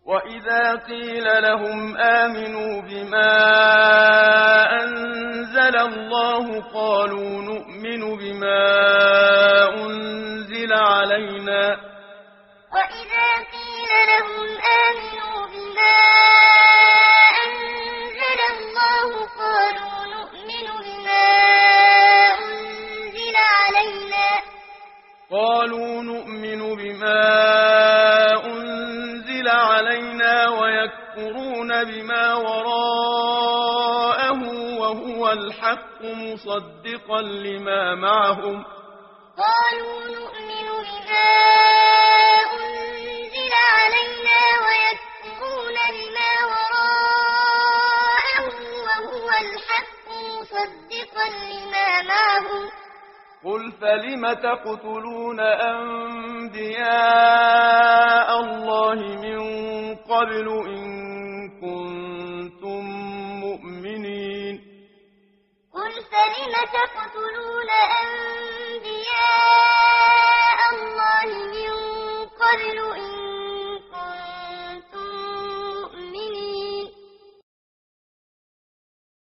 وإذا قيل لهم آمنوا بما أنزل الله قالوا نؤمن بما أنزل علينا وإذا قيل لهم آمنوا بما أنزل الله قالوا نؤمن بما أنزل علينا ويكفرون بما وراءه وهو الحق مصدقا لما معهم قالوا نؤمن بما أنزل علينا ويكفرون بما وراءه وهو الحق مصدقا لما معهم قل فلم تقتلون أنبياء الله من قبل إن كنتم مؤمنين قل فلم تقتلون أنبياء